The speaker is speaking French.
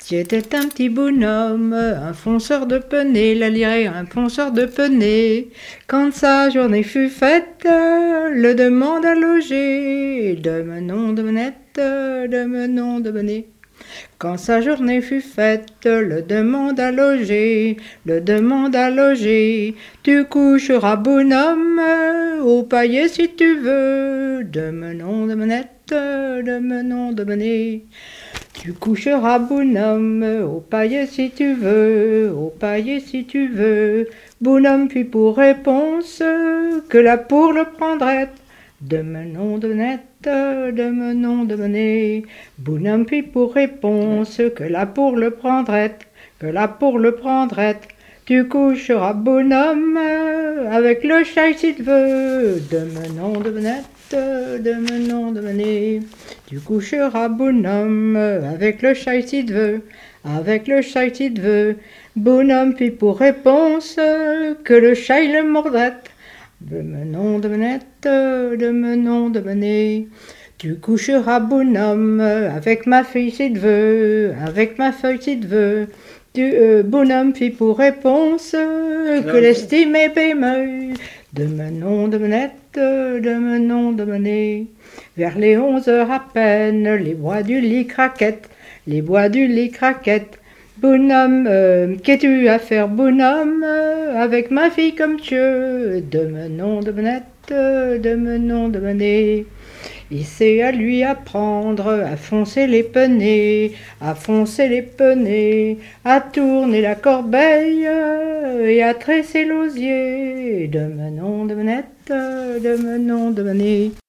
C'était un petit bonhomme, un fonceur de peney, la lirait un fonceur de peney. Quand sa journée fut faite, le demande à loger, de menon de menette, de menon de menet. Quand sa journée fut faite, le demande à loger, le demande à loger. Tu coucheras bonhomme, au paillet si tu veux, de menon de menette, de menon de menet. Tu coucheras bonhomme, au paillet si tu veux, au paillet si tu veux. Bonhomme puis pour réponse, que la pour le prendrait, de menon de menette, de menon de menet. Bonhomme puis pour réponse, que la pour le prendrait, que la pour le prendrait. Tu coucheras bonhomme, avec le chat si tu veux, de menon de menette, de menon de menet. Tu coucheras bonhomme, avec le chat si tu veux, avec le chat si tu veux. Bonhomme puis pour réponse, que le chat il le mordrait, de menon de menette, de menon de menet. Tu coucheras bonhomme, avec ma fille si tu veux, avec ma fille si tu veux. Bonhomme puis pour réponse, que l'estime est bémeuille, de menon de menette, de menon de menet. Vers les 11 heures à peine, les bois du lit craquettent, les bois du lit craquettent. Bonhomme, qu'es-tu à faire, bonhomme, avec ma fille comme Dieu, de menon de menette, de menon de menet. Il sait à lui apprendre à foncer les penets, à foncer les penets, à tourner la corbeille et à tresser l'osier, de menon de menette, de menon de menet.